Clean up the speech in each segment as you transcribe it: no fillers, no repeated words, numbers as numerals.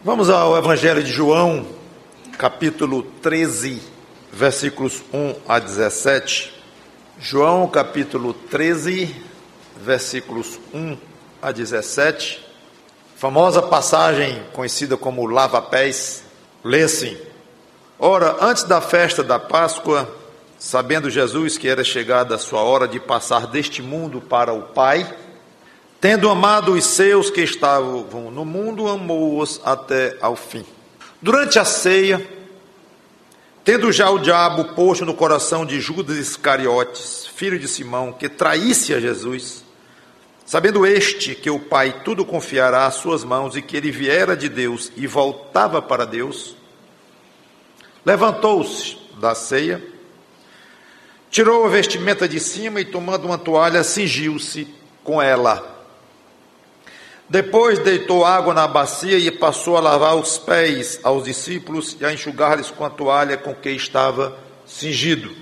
Vamos ao Evangelho de João, capítulo 13, versículos 1 a 17. João, capítulo 13, versículos 1 a 17. Famosa passagem conhecida como lava-pés. Lê assim: Ora, antes da festa da Páscoa, sabendo Jesus que era chegada a sua hora de passar deste mundo para o Pai, tendo amado os seus que estavam no mundo, amou-os até ao fim. Durante a ceia, tendo já o diabo posto no coração de Judas Iscariotes, filho de Simão, que traísse a Jesus, sabendo este que o Pai tudo confiará às suas mãos e que ele viera de Deus e voltava para Deus, levantou-se da ceia, tirou a vestimenta de cima e, tomando uma toalha, cingiu-se com ela. Depois deitou água na bacia e passou a lavar os pés aos discípulos e a enxugar-lhes com a toalha com que estava cingido.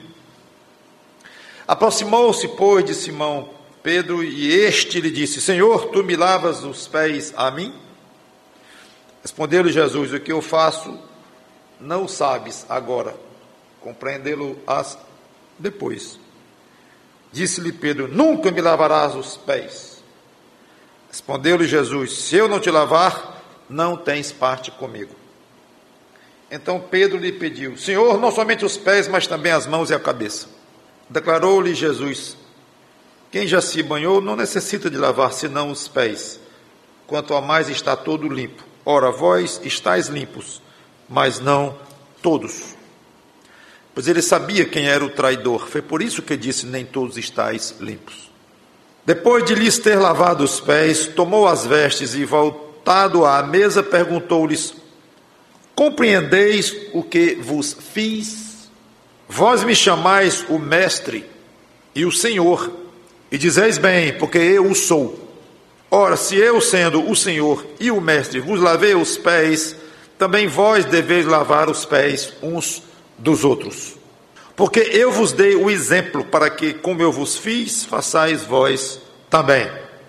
Aproximou-se, pois, de Simão Pedro, e este lhe disse: Senhor, tu me lavas os pés a mim? Respondeu-lhe Jesus: O que eu faço não o sabes agora, compreendê-lo-ás depois. Disse-lhe Pedro: Nunca me lavarás os pés. Respondeu-lhe Jesus: Se eu não te lavar, não tens parte comigo. Então Pedro lhe pediu: Senhor, não somente os pés, mas também as mãos e a cabeça. Declarou-lhe Jesus: Quem já se banhou não necessita de lavar senão os pés, quanto a mais está todo limpo. Ora, vós estáis limpos, mas não todos. Pois ele sabia quem era o traidor. Foi por isso que disse: Nem todos estáis limpos. Depois de lhes ter lavado os pés, tomou as vestes e, voltado à mesa, perguntou-lhes: Compreendeis o que vos fiz? Vós me chamais o Mestre e o Senhor, e dizeis bem, porque eu o sou. Ora, se eu, sendo o Senhor e o Mestre, vos lavei os pés, também vós deveis lavar os pés uns dos outros. Porque eu vos dei o exemplo para que, como eu vos fiz, façais vós também.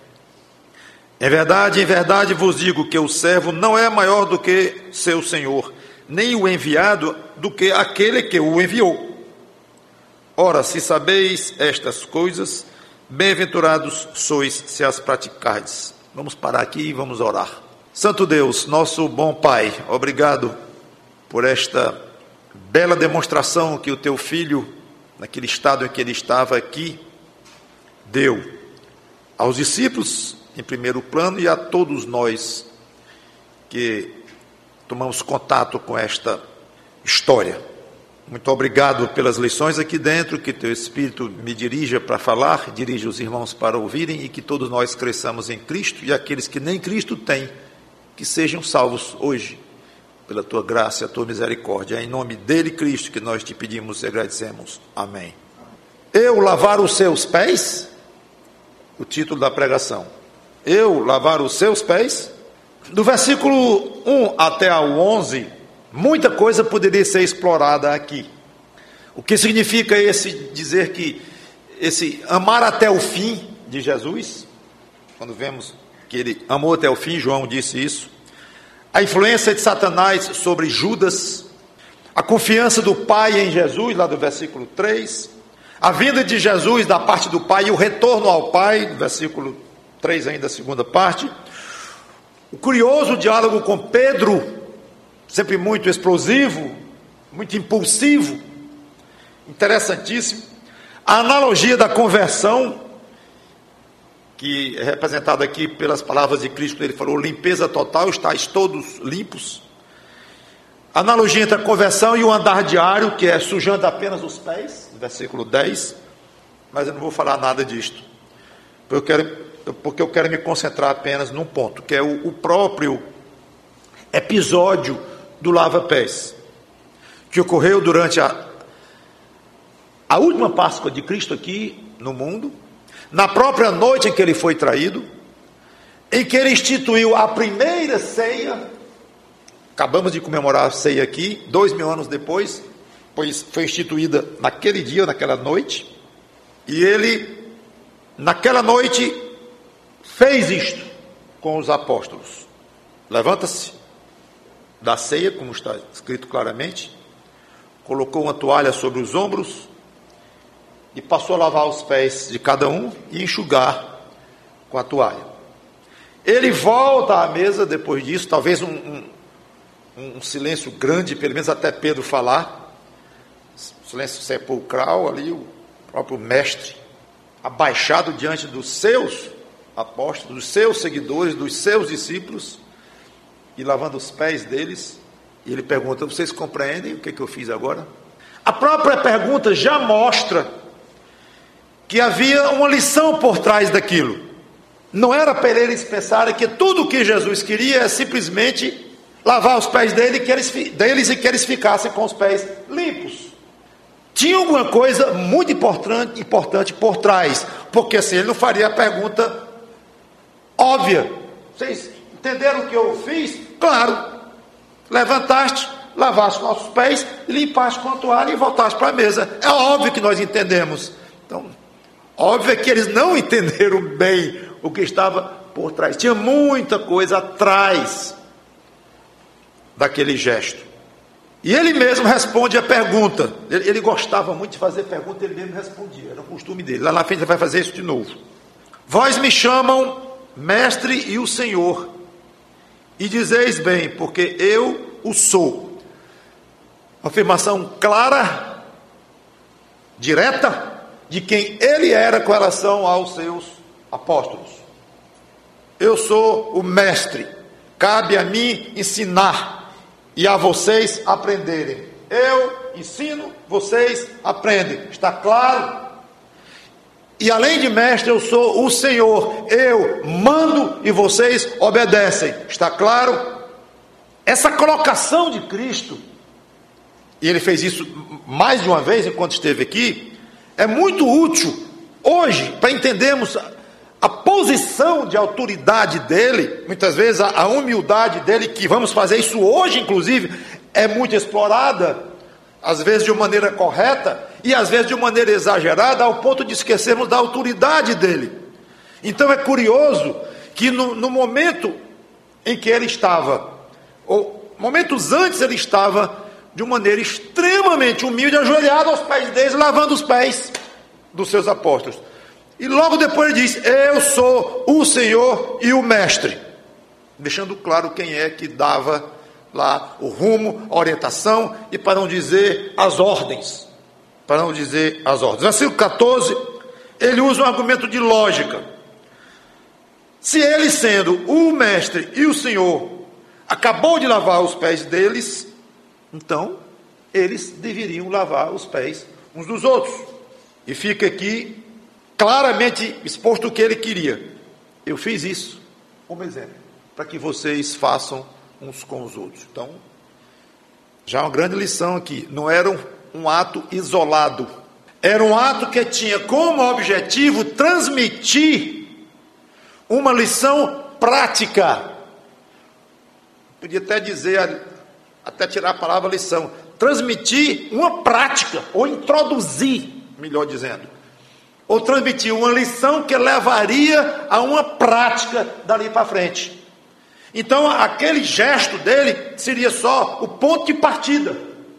Em verdade vos digo que o servo não é maior do que seu senhor, nem o enviado do que aquele que o enviou. Ora, se sabeis estas coisas, bem-aventurados sois se as praticardes. Vamos parar aqui e vamos orar. Santo Deus, nosso bom Pai, obrigado por esta bela demonstração que o teu filho, naquele estado em que ele estava aqui, deu aos discípulos em primeiro plano e a todos nós que tomamos contato com esta história. Muito obrigado pelas lições aqui dentro, que teu Espírito me dirija para falar, dirija os irmãos para ouvirem e que todos nós cresçamos em Cristo e aqueles que nem Cristo têm, que sejam salvos hoje, pela tua graça e a tua misericórdia. É em nome dele, Cristo, que nós te pedimos e agradecemos. Amém. Eu lavar os seus pés? O título da pregação. Eu lavar os seus pés? Do versículo 1 até ao 11, muita coisa poderia ser explorada aqui. O que significa dizer que esse amar até o fim de Jesus? Quando vemos que ele amou até o fim, João disse isso. A influência de Satanás sobre Judas, a confiança do Pai em Jesus, lá do versículo 3, a vinda de Jesus da parte do Pai e o retorno ao Pai, do versículo 3 ainda, a segunda parte, o curioso diálogo com Pedro, sempre muito explosivo, muito impulsivo, interessantíssimo, a analogia da conversão, que é representado aqui pelas palavras de Cristo, ele falou: limpeza total, estáis todos limpos. A analogia entre a conversão e o andar diário, que é sujando apenas os pés, versículo 10, mas eu não vou falar nada disto, porque eu quero me concentrar apenas num ponto, que é o próprio episódio do lava-pés, que ocorreu durante a última Páscoa de Cristo aqui no mundo, na própria noite em que ele foi traído, em que ele instituiu a primeira ceia. Acabamos de comemorar a ceia aqui, 2000 anos depois, pois foi instituída naquele dia, naquela noite, e ele, naquela noite, fez isto com os apóstolos. Levanta-se, da ceia, como está escrito claramente, colocou uma toalha sobre os ombros e passou a lavar os pés de cada um e enxugar com a toalha. Ele volta à mesa depois disso, talvez um silêncio grande, pelo menos até Pedro falar, silêncio sepulcral ali, o próprio mestre, abaixado diante dos seus apóstolos, dos seus seguidores, dos seus discípulos, e lavando os pés deles, e ele pergunta: vocês compreendem o que eu fiz agora? A própria pergunta já mostra que havia uma lição por trás daquilo. Não era para eles pensarem que tudo o que Jesus queria é simplesmente lavar os pés deles e que eles ficassem com os pés limpos. Tinha alguma coisa muito importante por trás, porque assim ele não faria a pergunta óbvia: vocês entenderam o que eu fiz? Claro. Levantaste, lavaste nossos pés, limpaste com a toalha e voltaste para a mesa. É óbvio que nós entendemos. Então, óbvio é que eles não entenderam bem o que estava por trás. Tinha muita coisa atrás daquele gesto. E ele mesmo responde a pergunta. Ele gostava muito de fazer pergunta, ele mesmo respondia. Era o costume dele. Lá na frente ele vai fazer isso de novo. Vós me chamam Mestre e o Senhor, e dizeis bem, porque eu o sou. Uma afirmação clara, direta, de quem ele era com relação aos seus apóstolos. Eu sou o mestre, cabe a mim ensinar e a vocês aprenderem. Eu ensino, vocês aprendem. Está claro? E além de mestre, eu sou o Senhor. Eu mando e vocês obedecem. Está claro? Essa colocação de Cristo, e ele fez isso mais de uma vez enquanto esteve aqui, é muito útil hoje para entendermos a posição de autoridade dele, muitas vezes a humildade dele, que vamos fazer isso hoje, inclusive, é muito explorada, às vezes de uma maneira correta, e às vezes de uma maneira exagerada, ao ponto de esquecermos da autoridade dele. Então é curioso que no momento em que ele estava, ou momentos antes ele estava de uma maneira extremamente humilde, ajoelhado aos pés deles, lavando os pés dos seus apóstolos. E logo depois ele diz: eu sou o Senhor e o Mestre, deixando claro quem é que dava lá o rumo, a orientação, e para não dizer as ordens. Para não dizer as ordens. Versículo 14, ele usa um argumento de lógica. Se ele, sendo o Mestre e o Senhor, acabou de lavar os pés deles, então eles deveriam lavar os pés uns dos outros. E fica aqui claramente exposto o que ele queria. Eu fiz isso como exemplo, para que vocês façam uns com os outros. Então, já uma grande lição aqui. Não era um ato isolado. Era um ato que tinha como objetivo transmitir uma lição prática. Podia até dizer, até tirar a palavra lição, transmitir uma prática, ou introduzir, melhor dizendo, ou transmitir uma lição que levaria a uma prática dali para frente. Então aquele gesto dele seria só o ponto de partida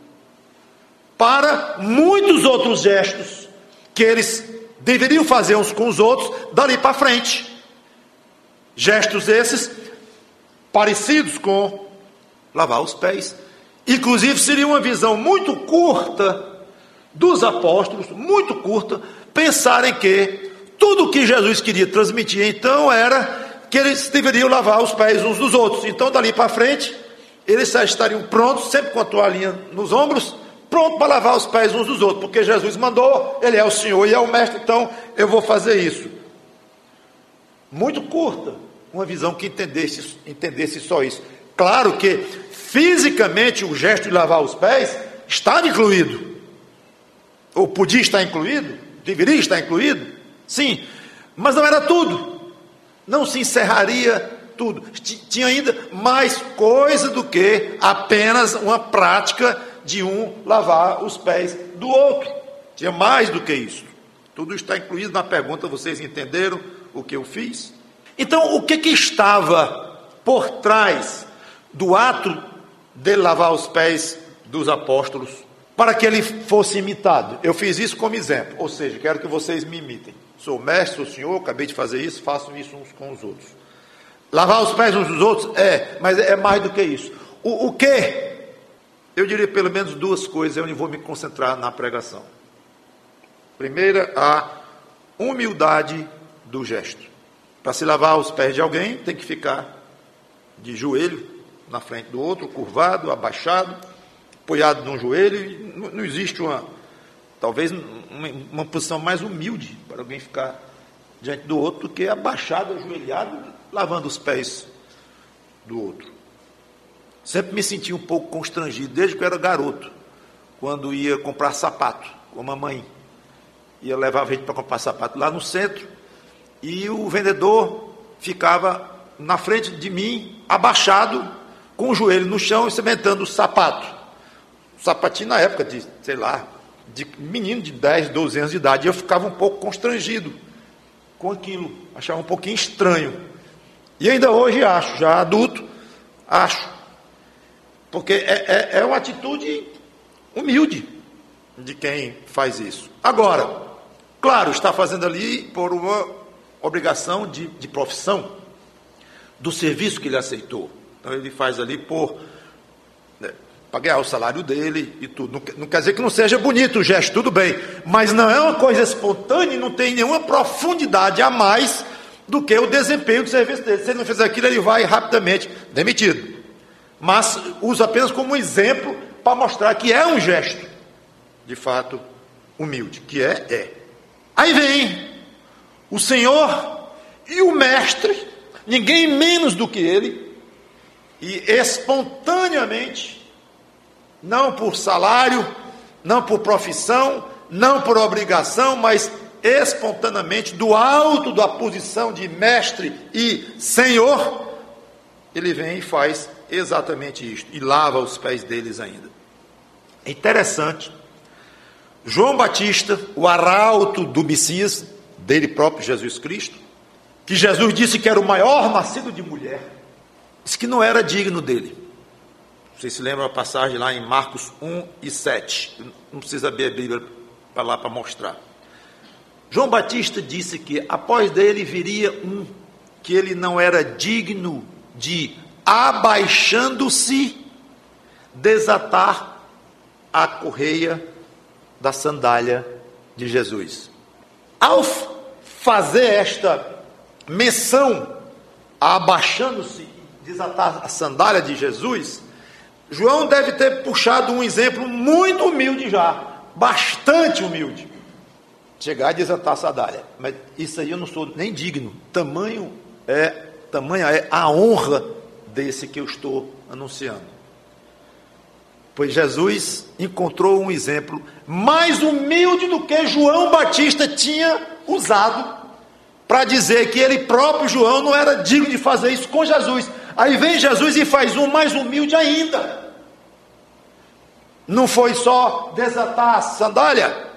para muitos outros gestos que eles deveriam fazer uns com os outros dali para frente. Gestos esses parecidos com lavar os pés. Inclusive seria uma visão muito curta dos apóstolos, muito curta, pensarem que tudo o que Jesus queria transmitir então era que eles deveriam lavar os pés uns dos outros. Então dali para frente eles já estariam prontos, sempre com a toalhinha nos ombros, pronto para lavar os pés uns dos outros, porque Jesus mandou, ele é o Senhor e é o Mestre, então eu vou fazer isso. Muito curta, uma visão que entendesse só isso. Claro que fisicamente o gesto de lavar os pés estava incluído, ou podia estar incluído, deveria estar incluído, sim, mas não era tudo, não se encerraria tudo, tinha ainda mais coisa do que apenas uma prática de um lavar os pés do outro, tinha mais do que isso. Tudo está incluído na pergunta. Vocês entenderam o que eu fiz? Então, o que estava por trás do ato dele lavar os pés dos apóstolos, para que ele fosse imitado. Eu fiz isso como exemplo, ou seja, quero que vocês me imitem. Sou mestre, sou senhor, acabei de fazer isso, façam isso uns com os outros. Lavar os pés uns dos outros? Mas é mais do que isso. O quê? Eu diria pelo menos duas coisas, é onde vou me concentrar na pregação. Primeira, a humildade do gesto. Para se lavar os pés de alguém, tem que ficar de joelho na frente do outro, curvado, abaixado, apoiado num joelho. Não existe talvez uma posição mais humilde para alguém ficar diante do outro do que abaixado, ajoelhado, lavando os pés do outro. Sempre me senti um pouco constrangido, desde que eu era garoto, quando ia comprar sapato com a mamãe. Levava a gente para comprar sapato lá no centro, e o vendedor ficava na frente de mim, abaixado, com o joelho no chão, experimentando o sapato. O sapatinho na época de, sei lá, de menino de 10, 12 anos de idade. E eu ficava um pouco constrangido com aquilo, achava um pouquinho estranho. E ainda hoje acho, já adulto, acho. Porque é uma atitude humilde de quem faz isso. Agora, claro, está fazendo ali por uma obrigação de profissão, do serviço que ele aceitou. Então ele faz ali para ganhar o salário dele e tudo. Não quer dizer que não seja bonito o gesto, tudo bem, mas não é uma coisa espontânea e não tem nenhuma profundidade a mais do que o desempenho do serviço dele. Se ele não fizer aquilo, ele vai rapidamente demitido. Mas uso apenas como exemplo para mostrar que é um gesto, de fato, humilde, que é. Aí vem o Senhor e o Mestre, ninguém menos do que ele, e espontaneamente, não por salário, não por profissão, não por obrigação, mas espontaneamente, do alto da posição de Mestre e Senhor, ele vem e faz exatamente isto, e lava os pés deles ainda. É interessante, João Batista, o arauto do Messias, dele próprio Jesus Cristo, que Jesus disse que era o maior nascido de mulher, disse que não era digno dele. Vocês se lembram a passagem lá em Marcos 1 e 7, não precisa abrir a Bíblia para lá para mostrar. João Batista disse que após dele viria um que ele não era digno de, abaixando-se, desatar a correia da sandália de Jesus. Ao fazer esta menção, abaixando-se, desatar a sandália de Jesus, João deve ter puxado um exemplo muito humilde já, bastante humilde. Chegar e desatar a sandália. Mas isso aí eu não sou nem digno. Tamanha é a honra desse que eu estou anunciando. Pois Jesus encontrou um exemplo mais humilde do que João Batista tinha usado para dizer que ele próprio, João, não era digno de fazer isso com Jesus. Aí vem Jesus e faz um mais humilde ainda. Não foi só desatar a sandália,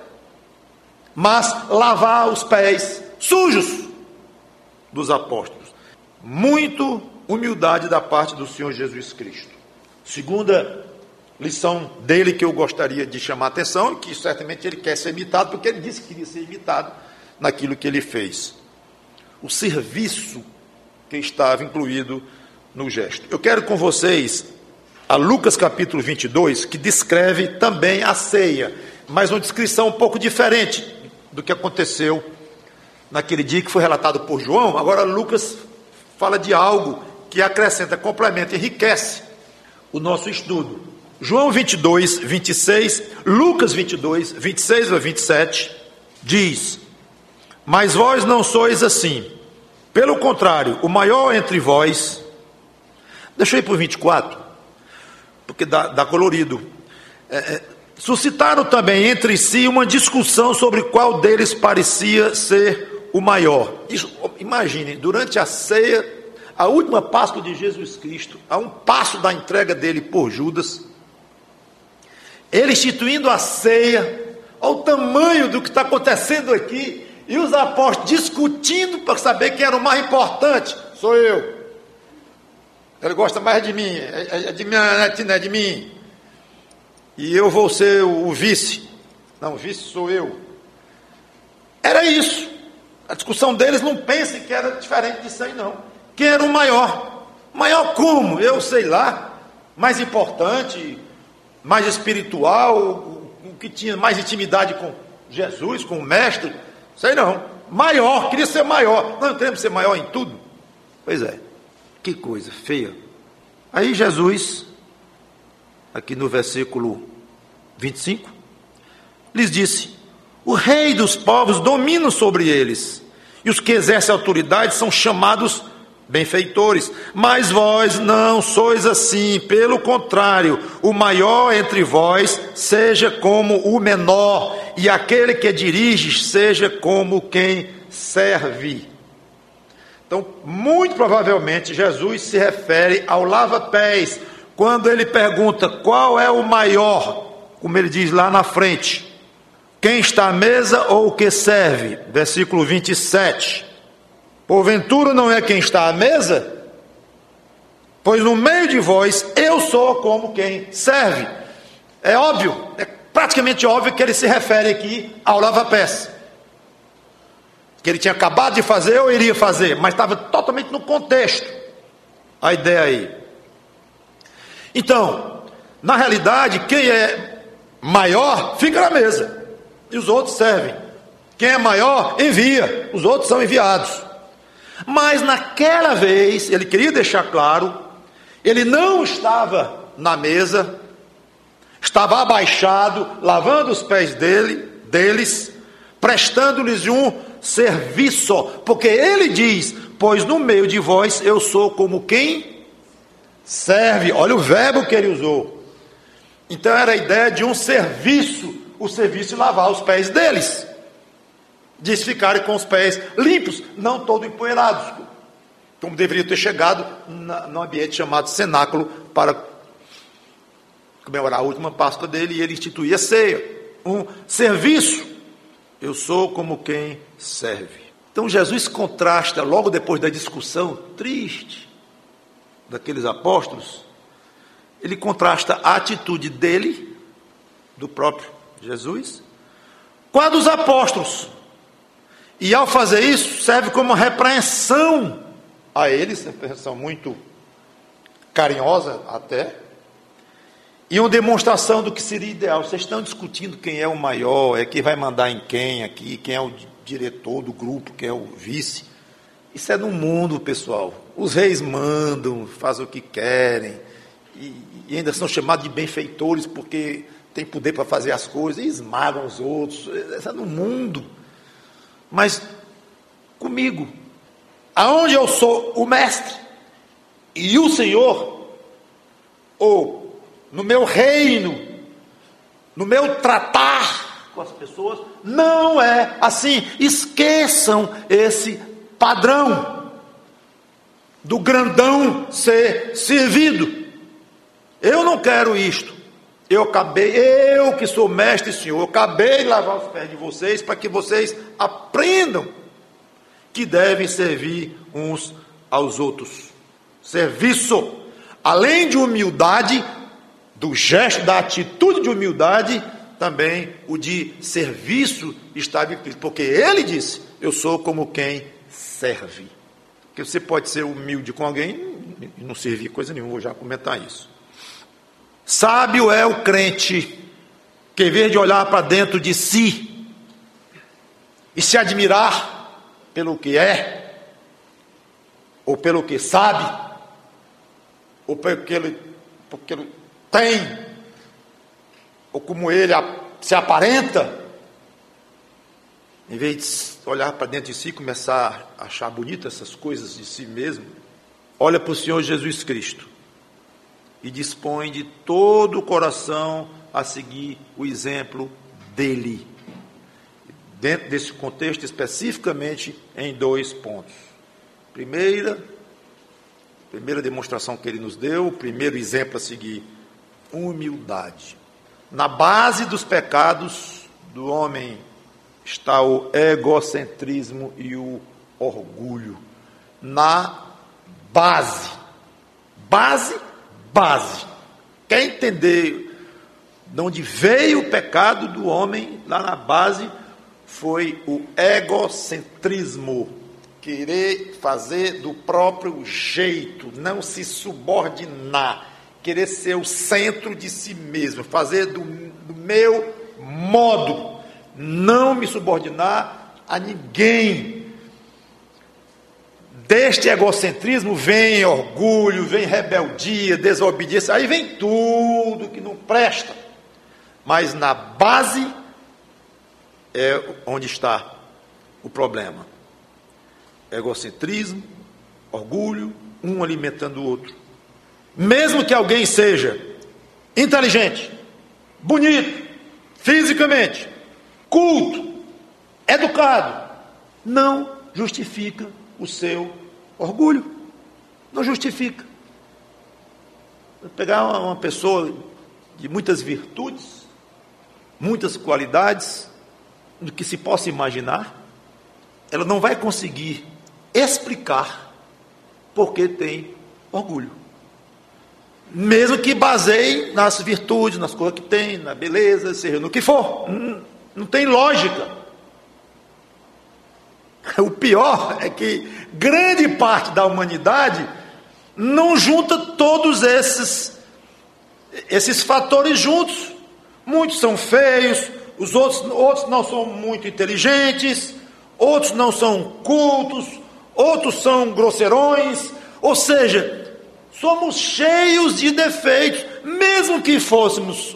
mas lavar os pés sujos dos apóstolos. Muito humildade da parte do Senhor Jesus Cristo. Segunda lição dele que eu gostaria de chamar a atenção, que certamente ele quer ser imitado, porque ele disse que queria ser imitado naquilo que ele fez. O serviço que estava incluído no gesto. Eu quero com vocês a Lucas capítulo 22, que descreve também a ceia, mas uma descrição um pouco diferente do que aconteceu naquele dia que foi relatado por João. Agora Lucas fala de algo que acrescenta, complementa, enriquece o nosso estudo. João 22, 26, Lucas 22, 26 a 27, diz: mas vós não sois assim, pelo contrário, o maior entre vós, deixa eu ir para o 24, porque dá colorido, suscitaram também entre si uma discussão sobre qual deles parecia ser o maior. Isso, imagine, durante a ceia, a última Páscoa de Jesus Cristo, a um passo da entrega dele por Judas, ele instituindo a ceia, ao tamanho do que está acontecendo aqui, e os apóstolos discutindo para saber quem era o mais importante. Sou eu. Ele gosta mais de mim, é de mim, não é de mim. E eu vou ser o vice. Não, o vice sou eu. Era isso. A discussão deles, não pensem que era diferente disso aí, não. Quem era o maior? Maior como? Eu sei lá. Mais importante, mais espiritual, o que tinha mais intimidade com Jesus, com o mestre. Sei não. Maior, queria ser maior. Não queremos ser maior em tudo. Pois é. Que coisa feia. Aí Jesus, aqui no versículo 25, lhes disse: o rei dos povos domina sobre eles, e os que exercem autoridade são chamados benfeitores. Mas vós não sois assim, pelo contrário, o maior entre vós seja como o menor, e aquele que dirige seja como quem serve. Então, muito provavelmente, Jesus se refere ao lava-pés, quando ele pergunta qual é o maior, como ele diz lá na frente, quem está à mesa ou o que serve? Versículo 27. Porventura não é quem está à mesa? Pois no meio de vós eu sou como quem serve. É óbvio, é praticamente óbvio que ele se refere aqui ao lava-pés, que ele tinha acabado de fazer ou iria fazer, mas estava totalmente no contexto a ideia aí. Então, na realidade, quem é maior fica na mesa e os outros servem. Quem é maior envia, os outros são enviados. Mas naquela vez, ele queria deixar claro, ele não estava na mesa, estava abaixado, lavando os pés deles, prestando-lhes um serviço, porque ele diz: pois no meio de vós eu sou como quem serve. Olha o verbo que ele usou. Então era a ideia de um serviço, o serviço de lavar os pés deles, de ficarem com os pés limpos, não todos empoeirados, como deveriam ter chegado no ambiente chamado cenáculo para comemorar a última Páscoa dele, e ele instituía a ceia, um serviço. Eu sou como quem serve. Então Jesus contrasta, logo depois da discussão triste daqueles apóstolos, ele contrasta a atitude dele, do próprio Jesus, com a dos apóstolos. E ao fazer isso, serve como repreensão a eles, repreensão muito carinhosa até, e uma demonstração do que seria ideal. Vocês estão discutindo quem é o maior, quem vai mandar em quem aqui, quem é o diretor do grupo, quem é o vice. Isso é no mundo, pessoal. Os reis mandam, fazem o que querem, e ainda são chamados de benfeitores porque têm poder para fazer as coisas, e esmagam os outros. Isso é no mundo. Mas comigo, aonde eu sou o mestre e o Senhor, ou no meu reino, no meu tratar com as pessoas, não é assim. Esqueçam esse padrão do grandão ser servido. Eu não quero isto. Eu que sou mestre e senhor, eu acabei de lavar os pés de vocês para que vocês aprendam que devem servir uns aos outros. Serviço, além de humildade, do gesto, da atitude de humildade, também o de serviço está implícito, porque ele disse: eu sou como quem serve. Porque você pode ser humilde com alguém e não servir coisa nenhuma, vou já comentar isso. Sábio é o crente que, em vez de olhar para dentro de si e se admirar pelo que é, ou pelo que sabe, ou pelo que ele tem, ou como ele se aparenta, em vez de olhar para dentro de si e começar a achar bonitas essas coisas de si mesmo, olha para o Senhor Jesus Cristo e dispõe de todo o coração a seguir o exemplo dele, dentro desse contexto, especificamente em 2 pontos. Primeira demonstração que ele nos deu, o primeiro exemplo a seguir: humildade. Na base dos pecados do homem está o egocentrismo e o orgulho. Na base Base. Quer entender de onde veio o pecado do homem? Lá na base foi o egocentrismo. Querer fazer do próprio jeito, não se subordinar, querer ser o centro de si mesmo, fazer do meu modo, não me subordinar a ninguém. Deste egocentrismo vem orgulho, vem rebeldia, desobediência, aí vem tudo que não presta. Mas na base é onde está o problema. Egocentrismo, orgulho, um alimentando o outro. Mesmo que alguém seja inteligente, bonito, fisicamente, culto, educado, não justifica o seu orgulho. Não justifica. Vou pegar uma pessoa de muitas virtudes, muitas qualidades, do que se possa imaginar, ela não vai conseguir explicar porque tem orgulho. Mesmo que baseie nas virtudes, nas coisas que tem, na beleza, seja no que for. Não tem lógica. O pior é que grande parte da humanidade não junta todos esses fatores juntos. Muitos são feios, os outros não são muito inteligentes, outros não são cultos, outros são grosseirões, ou seja, somos cheios de defeitos. Mesmo que fôssemos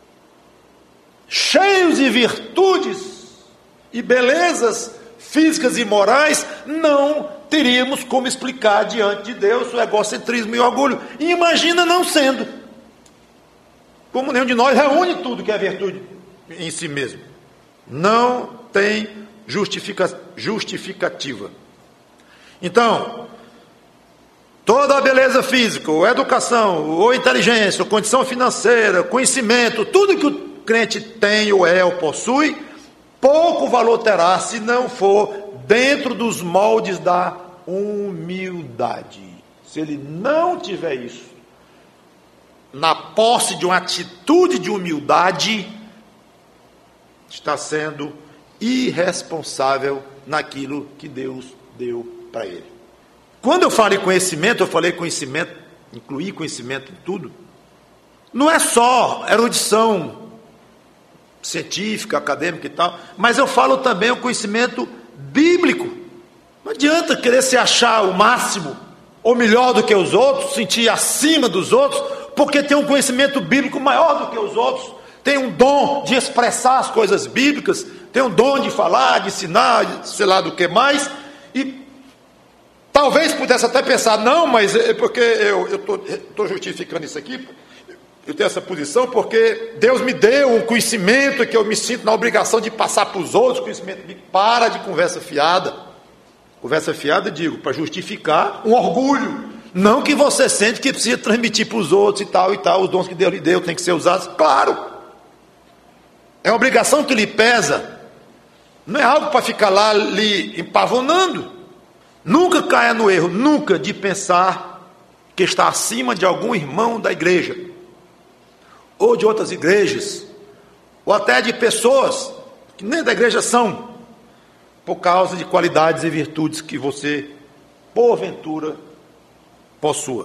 cheios de virtudes e belezas físicas e morais, não teríamos como explicar diante de Deus o egocentrismo e o orgulho. E imagina não sendo. Como nenhum de nós reúne tudo que é virtude em si mesmo. Não tem justificativa. Então, toda a beleza física, ou educação, ou inteligência, ou condição financeira, conhecimento, tudo que o crente tem, ou é, ou possui, pouco valor terá se não for dentro dos moldes da humildade. Se ele não tiver isso, na posse de uma atitude de humildade, está sendo irresponsável naquilo que Deus deu para ele. Quando eu falei conhecimento, incluir conhecimento em tudo. Não é só erudição científica, acadêmica e tal, mas eu falo também o conhecimento bíblico. Não adianta querer se achar o máximo, ou melhor do que os outros, sentir acima dos outros, porque tem um conhecimento bíblico maior do que os outros, tem um dom de expressar as coisas bíblicas, tem um dom de falar, de ensinar, de sei lá do que mais, e talvez pudesse até pensar, não, mas é porque eu estou justificando isso aqui, eu tenho essa posição porque Deus me deu um conhecimento que eu me sinto na obrigação de passar para os outros, conhecimento. Para de conversa fiada. Conversa fiada, digo, para justificar um orgulho. Não que você sente que precisa transmitir para os outros e tal, os dons que Deus lhe deu têm que ser usados. Claro. É uma obrigação que lhe pesa. Não é algo para ficar lá lhe empavonando. Nunca caia no erro, nunca, de pensar que está acima de algum irmão da igreja, ou de outras igrejas, ou até de pessoas que nem da igreja são, por causa de qualidades e virtudes que você, porventura, possua.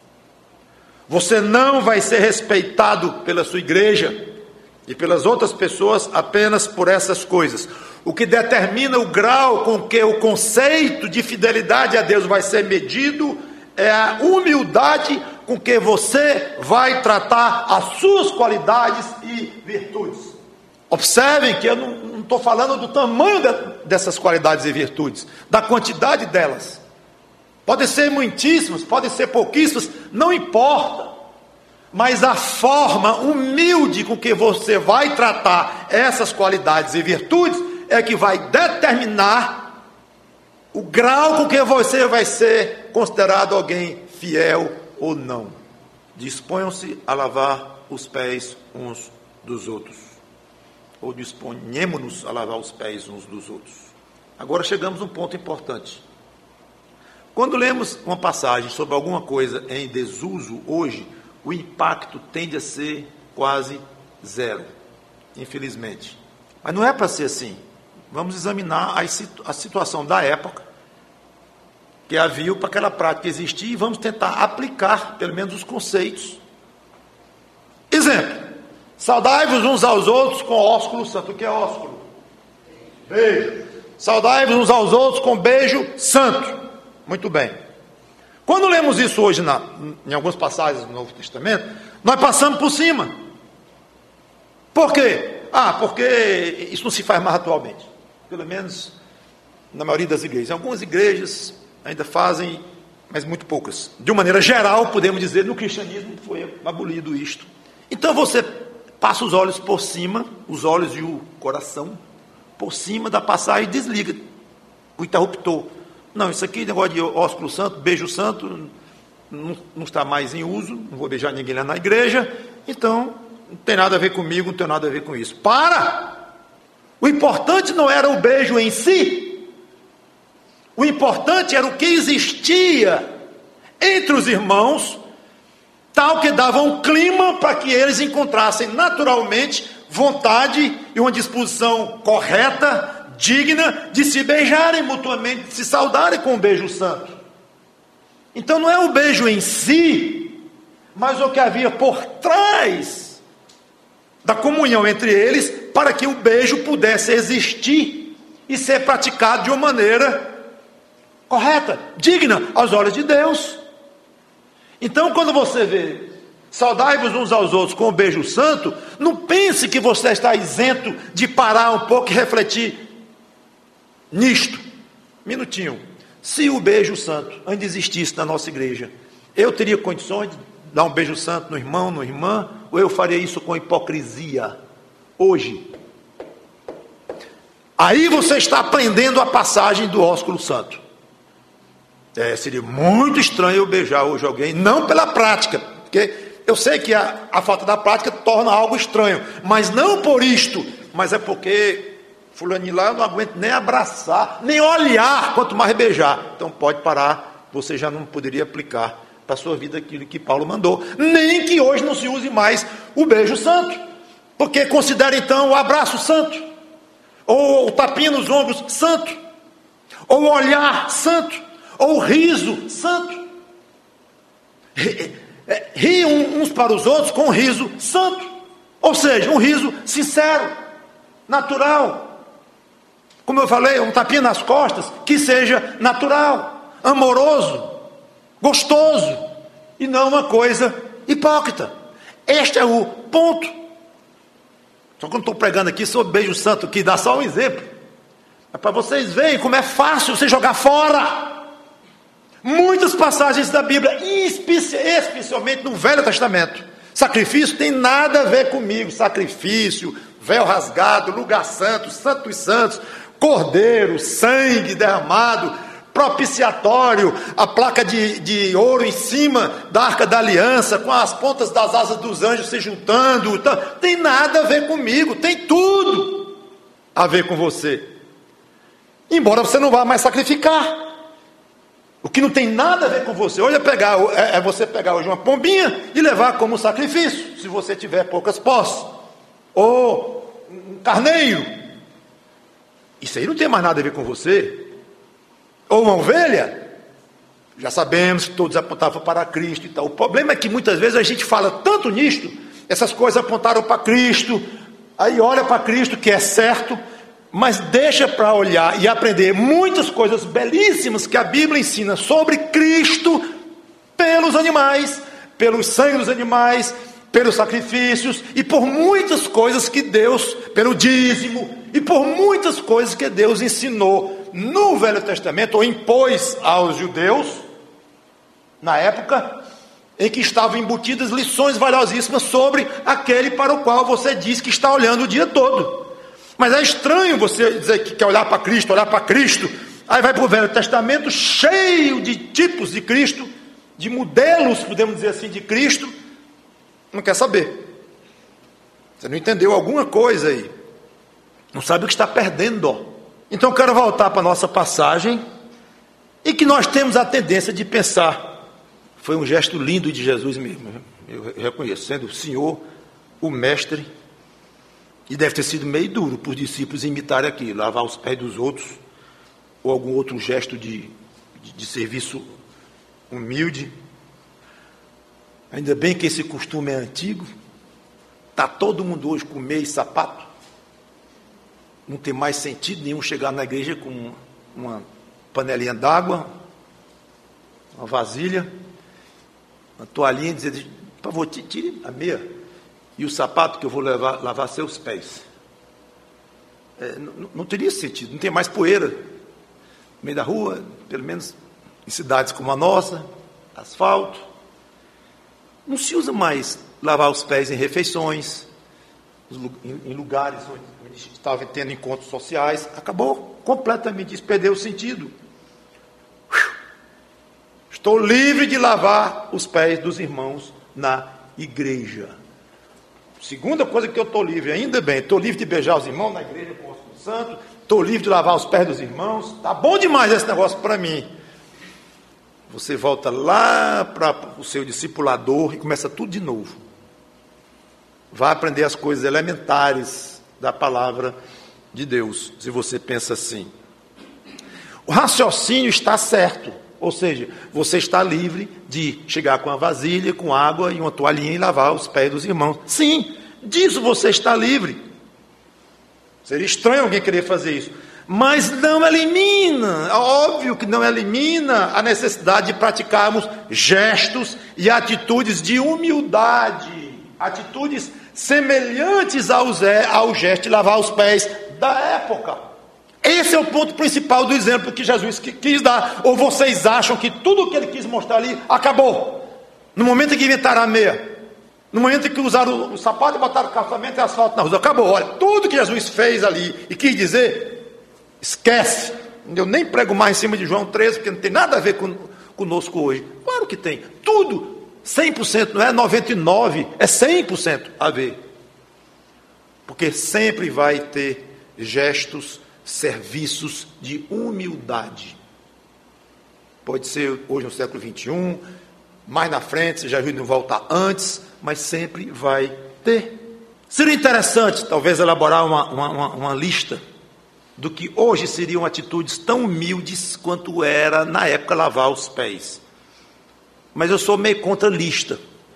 Você não vai ser respeitado pela sua igreja e pelas outras pessoas apenas por essas coisas. O que determina o grau com que o conceito de fidelidade a Deus vai ser medido é a humildade com que você vai tratar as suas qualidades e virtudes. Observem que eu não estou falando do tamanho dessas qualidades e virtudes, da quantidade delas. Podem ser muitíssimas, podem ser pouquíssimas, não importa. Mas a forma humilde com que você vai tratar essas qualidades e virtudes é que vai determinar o grau com que você vai ser considerado alguém fiel ou não. Disponham-se a lavar os pés uns dos outros. Ou disponhemos-nos a lavar os pés uns dos outros. Agora chegamos a um ponto importante. Quando lemos uma passagem sobre alguma coisa em desuso hoje, o impacto tende a ser quase zero, infelizmente. Mas não é para ser assim. Vamos examinar a situação da época que havia para aquela prática existir e vamos tentar aplicar, pelo menos, os conceitos. Exemplo: saudai-vos uns aos outros com ósculo santo. O que é ósculo? Beijo. Saudai-vos uns aos outros com beijo santo. Muito bem. Quando lemos isso hoje em algumas passagens do Novo Testamento, nós passamos por cima. Por quê? Porque isso não se faz mais atualmente. Pelo menos na maioria das igrejas. Em algumas igrejas ainda fazem, mas muito poucas. De uma maneira geral, podemos dizer, no cristianismo foi abolido isto. Então você passa os olhos por cima, os olhos e o coração por cima da passagem e desliga o interruptor. Não, isso aqui, negócio de ósculo santo, beijo santo, não está mais em uso, não vou beijar ninguém lá na igreja, então não tem nada a ver comigo, não tem nada a ver com isso. Para! O importante não era o beijo em si, o importante era o que existia entre os irmãos, tal que dava um clima para que eles encontrassem naturalmente vontade e uma disposição correta, digna de se beijarem mutuamente, de se saudarem com um beijo santo. Então não é o beijo em si, mas o que havia por trás da comunhão entre eles, para que o beijo pudesse existir e ser praticado de uma maneira correta, digna aos olhos de Deus. Então, quando você vê saudai-vos uns aos outros com o beijo santo, não pense que você está isento de parar um pouco e refletir nisto. Minutinho. Se o beijo santo ainda existisse na nossa igreja, eu teria condições de dar um beijo santo no irmão, na irmã, ou eu faria isso com hipocrisia? Hoje. Aí você está aprendendo a passagem do ósculo santo. Seria muito estranho eu beijar hoje alguém, não pela prática, porque eu sei que a falta da prática torna algo estranho, mas não por isto, mas é porque fulaninho lá eu não aguento nem abraçar, nem olhar, quanto mais beijar. Então pode parar, você já não poderia aplicar para a sua vida aquilo que Paulo mandou, nem que hoje não se use mais o beijo santo, porque considera então o abraço santo, ou o tapinha nos ombros santo, ou o olhar santo, ou o riso santo. Ri uns para os outros com um riso santo, ou seja, um riso sincero, natural. Como eu falei, um tapinha nas costas que seja natural, amoroso, gostoso, e não uma coisa hipócrita. Este é o ponto. Só que eu não estou pregando aqui sobre beijo santo, que dá só um exemplo. É para vocês verem como é fácil você jogar fora muitas passagens da Bíblia, especialmente no Velho Testamento. Sacrifício tem nada a ver comigo. Sacrifício, véu rasgado, lugar santo, santo dos santos, cordeiro, sangue derramado, propiciatório, a placa de ouro em cima da Arca da Aliança, com as pontas das asas dos anjos se juntando. Então, tem nada a ver comigo, tem tudo a ver com você. Embora você não vá mais sacrificar. O que não tem nada a ver com você, hoje é você pegar hoje uma pombinha e levar como sacrifício, se você tiver poucas posses, ou um carneiro. Isso aí não tem mais nada a ver com você. Ou uma ovelha, já sabemos que todos apontavam para Cristo e tal. O problema é que muitas vezes a gente fala tanto nisto, essas coisas apontaram para Cristo, aí olha para Cristo, que é certo, mas deixa para olhar e aprender muitas coisas belíssimas que a Bíblia ensina sobre Cristo pelos animais, pelo sangue dos animais, pelos sacrifícios e por muitas coisas que Deus, pelo dízimo e por muitas coisas que Deus ensinou no Velho Testamento, ou impôs aos judeus, na época em que estavam embutidas lições valiosíssimas sobre aquele para o qual você diz que está olhando o dia todo. Mas é estranho você dizer que quer olhar para Cristo, aí vai para o Velho Testamento cheio de tipos de Cristo, de modelos, podemos dizer assim, de Cristo, não quer saber. Você não entendeu alguma coisa aí, não sabe o que está perdendo. Então eu quero voltar para a nossa passagem e que nós temos a tendência de pensar, foi um gesto lindo de Jesus mesmo, eu reconheço, sendo o Senhor o mestre, e deve ter sido meio duro para os discípulos imitarem aquilo, lavar os pés dos outros, ou algum outro gesto de serviço humilde. Ainda bem que esse costume é antigo, está todo mundo hoje com meia e sapato, não tem mais sentido nenhum chegar na igreja com uma panelinha d'água, uma vasilha, uma toalhinha, e dizer, por favor, tire a meia e o sapato que eu vou lavar seus pés. Não teria sentido, não tem mais poeira no meio da rua, pelo menos em cidades como a nossa, asfalto. Não se usa mais lavar os pés em refeições, em lugares onde estavam tendo encontros sociais. Acabou completamente isso, perdeu o sentido. Estou livre de lavar os pés dos irmãos na igreja. Segunda coisa que eu estou livre, ainda bem, estou livre de beijar os irmãos na igreja com o Espírito Santo, estou livre de lavar os pés dos irmãos, está bom demais esse negócio para mim. Você volta lá para o seu discipulador e começa tudo de novo. Vai aprender as coisas elementares da palavra de Deus, se você pensa assim. O raciocínio está certo, ou seja, você está livre de chegar com a vasilha, com água e uma toalhinha e lavar os pés dos irmãos. Sim, disso você está livre. Seria estranho alguém querer fazer isso. Mas não elimina, óbvio que não elimina a necessidade de praticarmos gestos e atitudes de humildade, atitudes semelhantes ao gesto de lavar os pés da época. Esse é o ponto principal do exemplo que Jesus quis dar. Ou vocês acham que tudo o que ele quis mostrar ali acabou? No momento em que inventaram a meia, no momento em que usaram o sapato e botaram calçamento e asfalto na rua, acabou. Olha, tudo que Jesus fez ali e quis dizer, esquece. Eu nem prego mais em cima de João 13, porque não tem nada a ver conosco hoje. Claro que tem. Tudo, 100%, não é 99%, é 100% a ver. Porque sempre vai ter gestos, serviços de humildade. Pode ser hoje no século 21, mais na frente, se Jesus não voltar antes, mas sempre vai ter. Seria interessante, talvez, elaborar uma lista do que hoje seriam atitudes tão humildes quanto era na época lavar os pés. Mas eu sou meio contra lista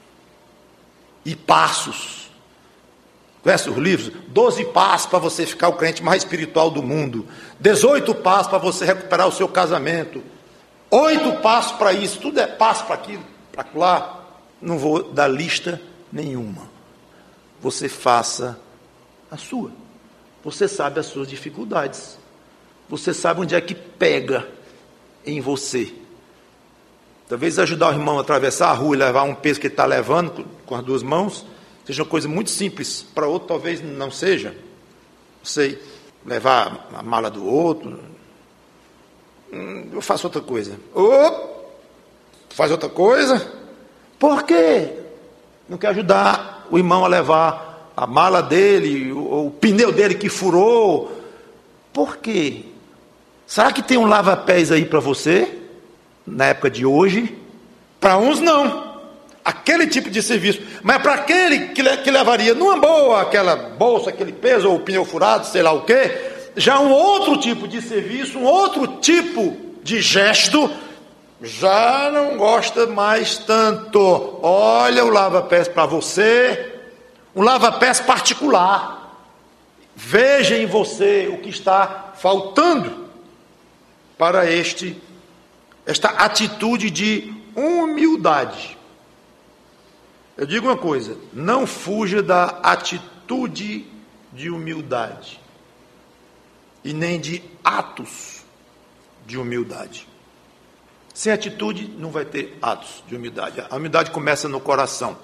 e passos. Conhece os livros? 12 passos para você ficar o crente mais espiritual do mundo. 18 passos para você recuperar o seu casamento. 8 passos para isso. Tudo é passo para aquilo, para lá. Não vou dar lista nenhuma. Você faça a sua. Você sabe as suas dificuldades. Você sabe onde é que pega em você. Talvez ajudar o irmão a atravessar a rua e levar um peso que ele está levando com as duas mãos seja uma coisa muito simples, para outro talvez não seja. Não sei, levar a mala do outro. Eu faço outra coisa. Faz outra coisa? Por quê? Não quer ajudar o irmão a levar a mala dele, ou o pneu dele que furou. Por quê? Será que tem um lava-pés aí para você, na época de hoje? Para uns não. Aquele tipo de serviço, mas para aquele que levaria numa boa aquela bolsa, aquele peso, ou o pneu furado, sei lá o quê, já um outro tipo de serviço, um outro tipo de gesto, já não gosta mais tanto. Olha o lava-pés para você, um lava-pés particular. Veja em você o que está faltando para esta atitude de humildade. Eu digo uma coisa, não fuja da atitude de humildade e nem de atos de humildade. Sem atitude não vai ter atos de humildade. A humildade começa no coração.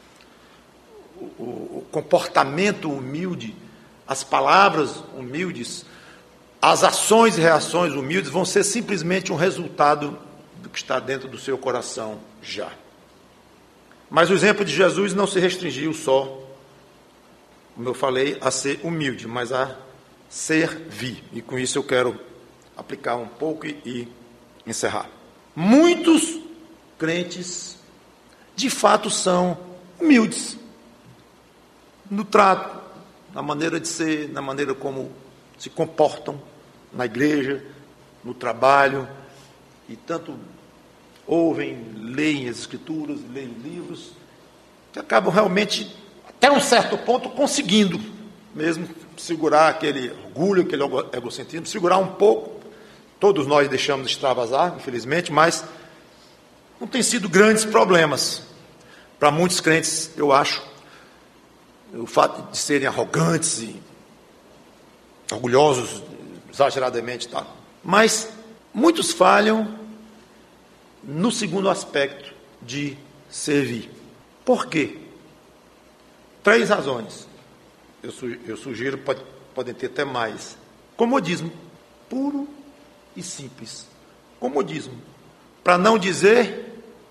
O comportamento humilde, as palavras humildes, as ações e reações humildes vão ser simplesmente um resultado do que está dentro do seu coração já. Mas o exemplo de Jesus não se restringiu só, como eu falei, a ser humilde, mas a servir. E com isso eu quero aplicar um pouco e encerrar. Muitos crentes, de fato, são humildes no trato, na maneira de ser, na maneira como se comportam na igreja, no trabalho, e tanto ouvem, leem as escrituras, leem livros, que acabam realmente, até um certo ponto, conseguindo mesmo segurar aquele orgulho, aquele egocentrismo, segurar um pouco. Todos nós deixamos de extravasar, infelizmente, mas não tem sido grandes problemas. Para muitos crentes, eu acho, o fato de serem arrogantes e orgulhosos, exageradamente, tá? Mas muitos falham no segundo aspecto de servir. Por quê? 3 razões. Eu sugiro, podem ter até mais. Comodismo, puro e simples. Comodismo. Para não dizer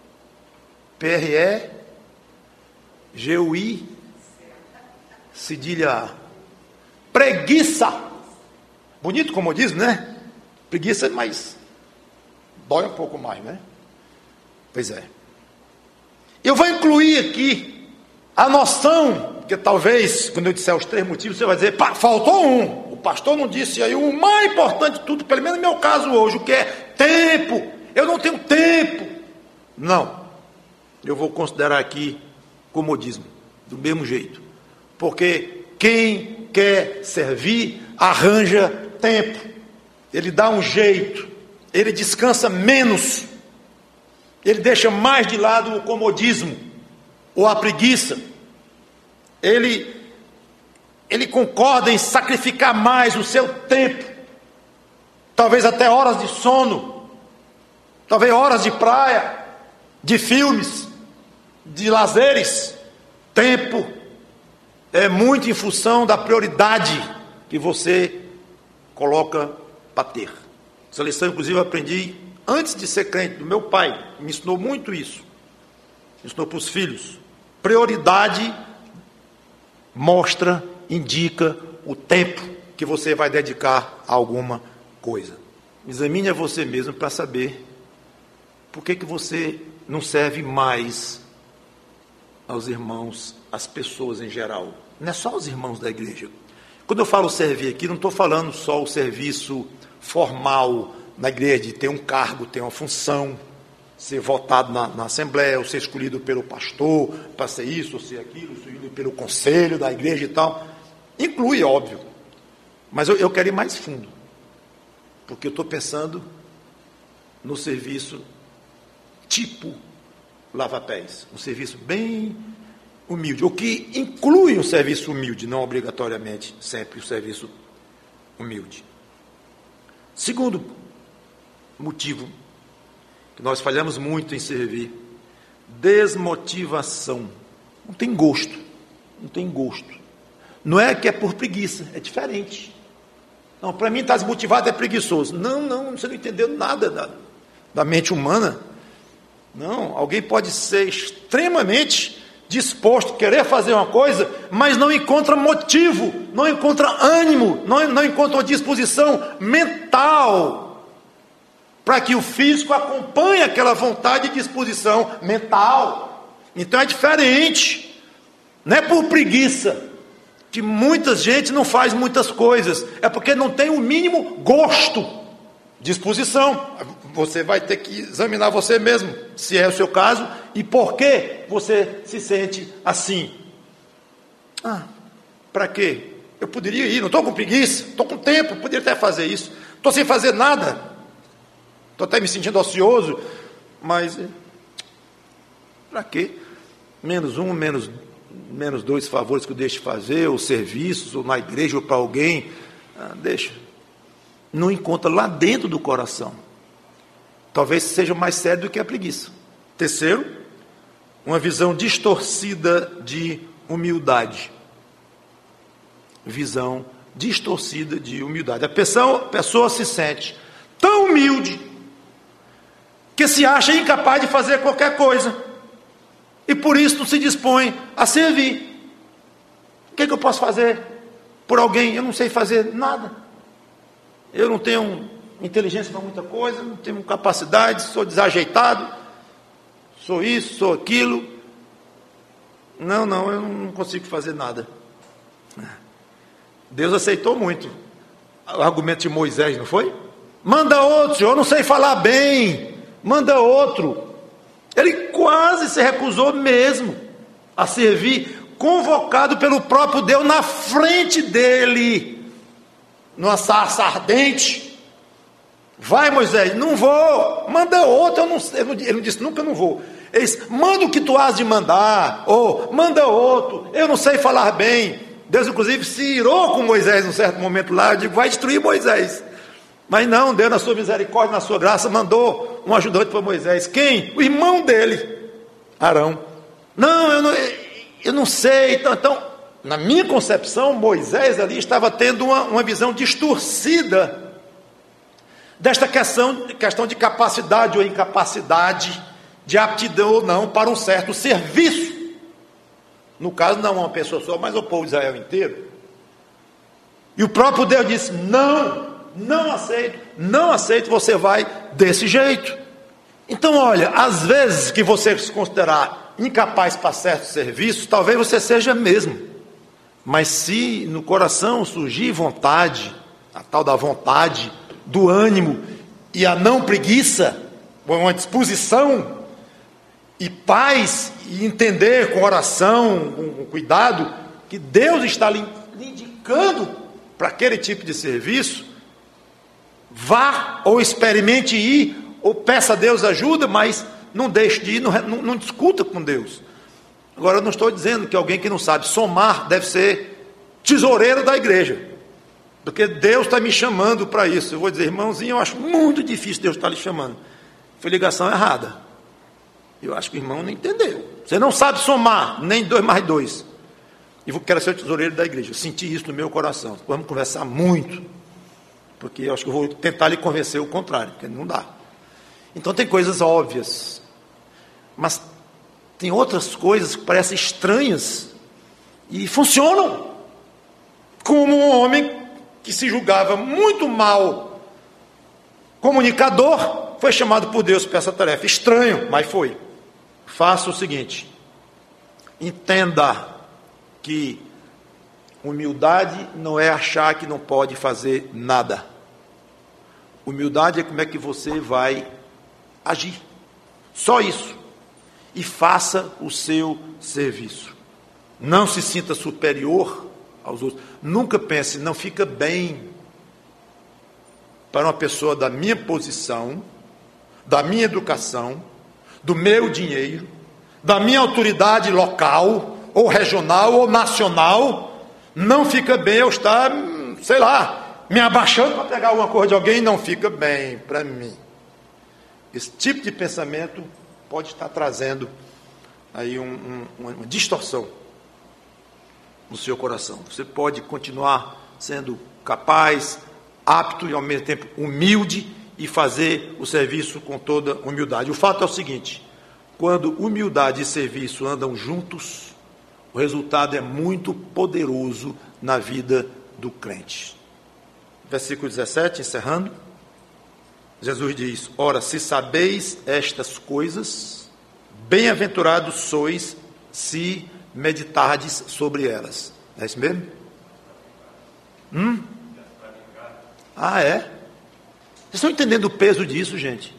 PREGUI, cedilha A. Preguiça. Bonito comodismo, né? Preguiça, mas dói um pouco mais, né? Pois é. Eu vou incluir aqui a noção, porque talvez, quando eu disser os 3 motivos, você vai dizer, faltou um. O pastor não disse aí o mais importante de tudo, pelo menos no meu caso hoje, o que é tempo. Eu não tenho tempo. Não. Eu vou considerar aqui comodismo, do mesmo jeito. Porque quem quer servir, arranja tempo. Ele dá um jeito. Ele descansa menos. Ele deixa mais de lado o comodismo ou a preguiça. Ele concorda em sacrificar mais o seu tempo, talvez até horas de sono, talvez horas de praia, de filmes, de lazeres. Tempo é muito em função da prioridade que você coloca para ter. Essa lição, inclusive, eu aprendi antes de ser crente, do meu pai. Me ensinou muito isso. Me ensinou para os filhos. Prioridade mostra, indica o tempo que você vai dedicar a alguma coisa. Examine a você mesmo para saber por que você não serve mais aos irmãos, às pessoas em geral. Não é só os irmãos da igreja. Quando eu falo servir aqui, não estou falando só o serviço formal na igreja, de ter um cargo, ter uma função, ser votado na Assembleia, ou ser escolhido pelo pastor para ser isso, ou ser aquilo, escolhido pelo conselho da igreja e tal. Inclui, óbvio. Mas eu quero ir mais fundo. Porque eu estou pensando no serviço tipo lava-pés. Um serviço bem humilde. O que inclui um serviço humilde, não obrigatoriamente sempre o serviço humilde. Segundo motivo que nós falhamos muito em servir: desmotivação. Não tem gosto. Não tem gosto. Não é que é por preguiça, é diferente. Não, para mim estar desmotivado é preguiçoso. Não, você não entendeu nada da mente humana. Não, alguém pode ser extremamente disposto a querer fazer uma coisa, mas não encontra motivo, não encontra ânimo, não encontra uma disposição mental para que o físico acompanhe aquela vontade e disposição mental. Então é diferente. Não é por preguiça que muita gente não faz muitas coisas, é porque não tem o mínimo gosto, disposição. Você vai ter que examinar você mesmo, se é o seu caso, e por que você se sente assim. Para quê? Eu poderia ir, não estou com preguiça, estou com tempo, poderia até fazer isso. Estou sem fazer nada, estou até me sentindo ocioso, mas para quê? Menos 2 favores que eu deixo de fazer, ou serviços, ou na igreja, ou para alguém, deixa. Não encontra lá dentro do coração. Talvez seja mais sério do que a preguiça. Terceiro, uma visão distorcida de humildade. Visão distorcida de humildade. A pessoa se sente tão humilde que se acha incapaz de fazer qualquer coisa. E por isso não se dispõe a servir. O que eu posso fazer por alguém? Eu não sei fazer nada. Eu não tenho inteligência para muita coisa, não tenho capacidade, sou desajeitado, sou isso, sou aquilo. Não, eu não consigo fazer nada. Deus aceitou muito o argumento de Moisés, não foi? Manda outro, eu não sei falar bem, manda outro. Ele quase se recusou mesmo a servir, convocado pelo próprio Deus na frente dele, numa sarça ardente. Vai, Moisés, não vou, manda outro. Ele não disse nunca não vou. Ele disse, manda o que tu has de mandar, ou manda outro, eu não sei falar bem. Deus inclusive se irou com Moisés num certo momento lá, eu digo, vai destruir Moisés. Mas não, Deus na sua misericórdia, na sua graça, mandou um ajudante para Moisés. Quem? O irmão dele, Arão. Não, eu não sei. Então, na minha concepção, Moisés ali estava tendo uma visão distorcida desta questão de capacidade ou incapacidade, de aptidão ou não para um certo serviço. No caso, não uma pessoa só, mas o povo de Israel inteiro. E o próprio Deus disse, não aceito, você vai desse jeito. Então, olha, às vezes que você se considerar incapaz para certo serviço, talvez você seja mesmo. Mas se no coração surgir vontade, a tal da vontade, do ânimo e a não preguiça, uma disposição e paz, e entender com oração, com cuidado, que Deus está lhe indicando para aquele tipo de serviço, vá ou experimente ir, ou peça a Deus ajuda, mas não deixe de ir, não discuta com Deus. Agora, eu não estou dizendo que alguém que não sabe somar deve ser tesoureiro da igreja, porque Deus está me chamando para isso. Eu vou dizer, irmãozinho, eu acho muito difícil Deus estar lhe chamando. Foi ligação errada. Eu acho que o irmão não entendeu. Você não sabe somar, nem 2 mais 2. E quero ser o tesoureiro da igreja. Eu senti isso no meu coração. Vamos conversar muito, porque eu acho que eu vou tentar lhe convencer o contrário, porque não dá. Então tem coisas óbvias, mas tem outras coisas que parecem estranhas e funcionam. Como um homem que se julgava muito mal comunicador, foi chamado por Deus para essa tarefa. Estranho, mas foi. Faça o seguinte, entenda que humildade não é achar que não pode fazer nada. Humildade é como é que você vai agir. Só isso. E faça o seu serviço. Não se sinta superior aos outros. Nunca pense, não fica bem para uma pessoa da minha posição, da minha educação, do meu dinheiro, da minha autoridade local, ou regional, ou nacional. Não fica bem eu estar, sei lá, me abaixando para pegar alguma coisa de alguém. Não fica bem para mim. Esse tipo de pensamento pode estar trazendo aí uma distorção no seu coração. Você pode continuar sendo capaz, apto e ao mesmo tempo humilde e fazer o serviço com toda humildade. O fato é o seguinte, quando humildade e serviço andam juntos, o resultado é muito poderoso na vida do crente. Versículo 17, encerrando. Jesus diz, ora, se sabeis estas coisas, bem-aventurados sois se meditardes sobre elas. É isso mesmo? Ah, é? Vocês estão entendendo o peso disso, gente?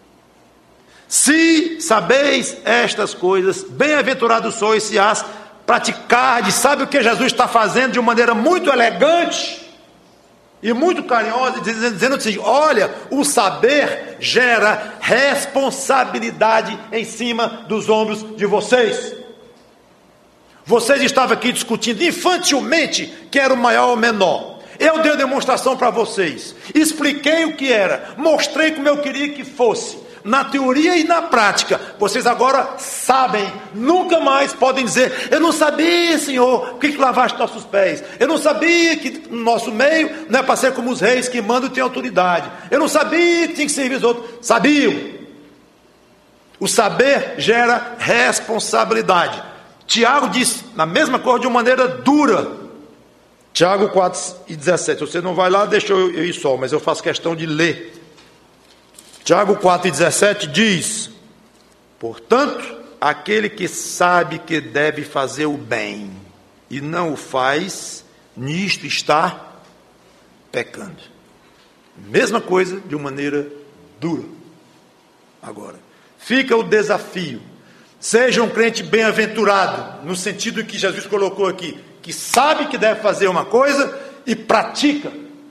Se sabeis estas coisas, bem-aventurados sois se as praticardes. Sabe o que Jesus está fazendo de uma maneira muito elegante e muito carinhosa, dizendo assim, olha, o saber gera responsabilidade em cima dos ombros de vocês. Vocês estavam aqui discutindo infantilmente quem era o maior ou o menor. Eu dei a demonstração para vocês, expliquei o que era, mostrei como eu queria que fosse, na teoria e na prática. Vocês agora sabem, nunca mais podem dizer, eu não sabia, Senhor, por que lavaste nossos pés? Eu não sabia que no nosso meio não é para ser como os reis que mandam e têm autoridade. Eu não sabia que tinha que servir os outros. Sabiam. O saber gera responsabilidade. Tiago diz, na mesma coisa, de uma maneira dura. Tiago 4:17, você não vai lá, deixa eu ir só, mas eu faço questão de ler Tiago 4,17 diz: portanto, aquele que sabe que deve fazer o bem e não o faz, nisto está pecando. Mesma coisa de uma maneira dura. Agora, fica o desafio. Seja um crente bem-aventurado, no sentido que Jesus colocou aqui, que sabe que deve fazer uma coisa e pratica.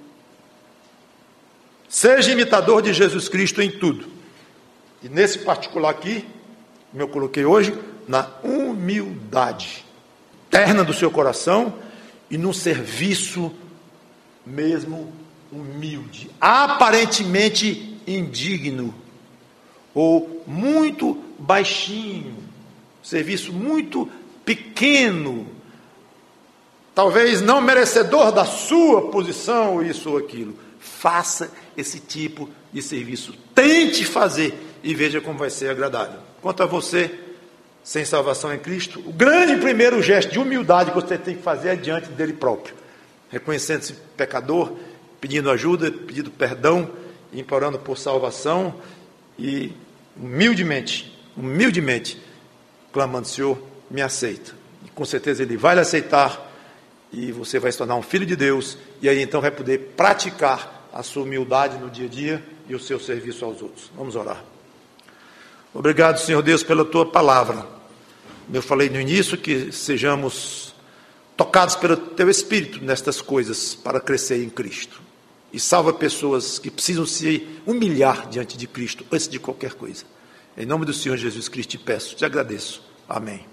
Seja imitador de Jesus Cristo em tudo. E nesse particular aqui, como eu coloquei hoje, na humildade terna do seu coração e no serviço mesmo humilde, aparentemente indigno, ou muito baixinho, serviço muito pequeno, talvez não merecedor da sua posição, isso ou aquilo. Faça esse tipo de serviço, tente fazer e veja como vai ser agradável. Quanto a você, sem salvação em Cristo, o grande primeiro gesto de humildade que você tem que fazer é diante dele próprio, reconhecendo-se pecador, pedindo ajuda, pedindo perdão, implorando por salvação e humildemente, clamando: Senhor, me aceita. E com certeza Ele vai lhe aceitar e você vai se tornar um filho de Deus, e aí então vai poder praticar a sua humildade no dia a dia e o seu serviço aos outros. Vamos orar. Obrigado, Senhor Deus, pela Tua palavra. Eu falei no início que sejamos tocados pelo Teu Espírito nestas coisas para crescer em Cristo. E salva pessoas que precisam se humilhar diante de Cristo antes de qualquer coisa. Em nome do Senhor Jesus Cristo te peço, te agradeço. Amém.